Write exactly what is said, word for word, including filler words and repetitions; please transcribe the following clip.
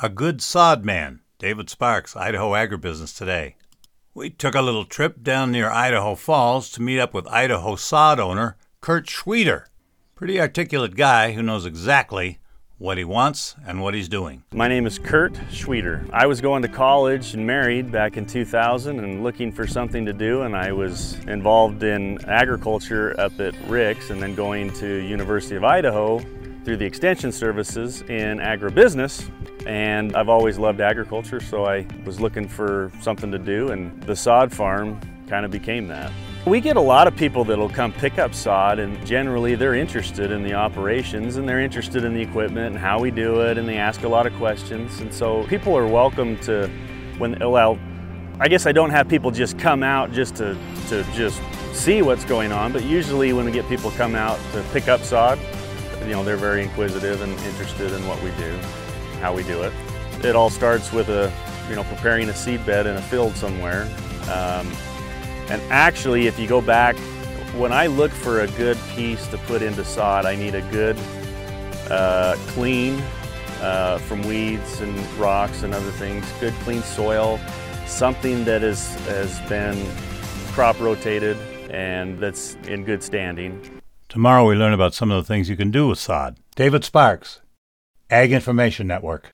A good sod man, David Sparks, Idaho Agribusiness Today. We took a little trip down near Idaho Falls to meet up with Idaho sod owner Kurt Schwieder. Pretty articulate guy who knows exactly what he wants and what he's doing. My name is Kurt Schwieder. I was going to college and married back in two thousand and looking for something to do, and I was involved in agriculture up at Ricks and then going to University of Idaho through the extension services in agribusiness. And I've always loved agriculture, so I was looking for something to do, and the sod farm kind of became that. We get a lot of people that'll come pick up sod, and generally they're interested in the operations and they're interested in the equipment and how we do it, and they ask a lot of questions. And so people are welcome to, when, well, I guess I don't have people just come out just to, to just see what's going on, but usually when we get people come out to pick up sod, you know, they're very inquisitive and interested in what we do, how we do it. It all starts with a, you know, preparing a seed bed in a field somewhere. Um, and actually, if you go back, when I look for a good piece to put into sod, I need a good, uh, clean, uh, from weeds and rocks and other things, good clean soil, something that is, has been crop rotated and that's in good standing. Tomorrow we learn about some of the things you can do with sod. David Sparks, Ag Information Network.